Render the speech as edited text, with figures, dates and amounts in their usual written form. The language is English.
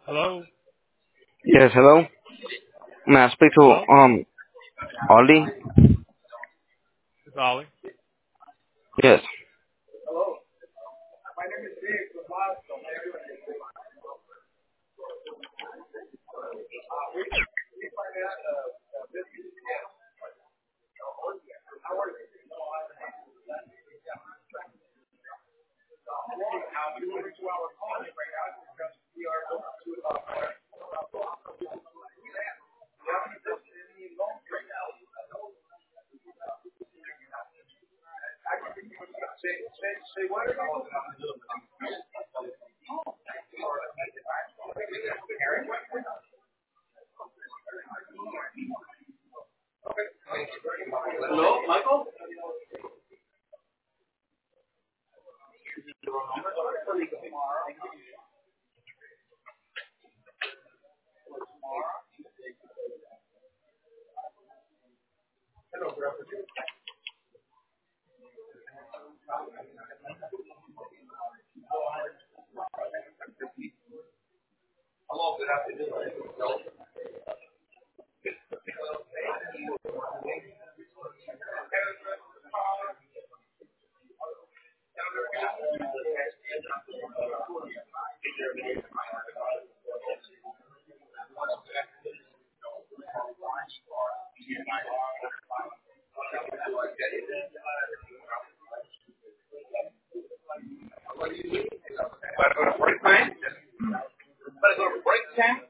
Hello? Yes, hello. May I speak to Hello? Ollie? It's Ollie. Yes. Better go to break time? Better go to break time?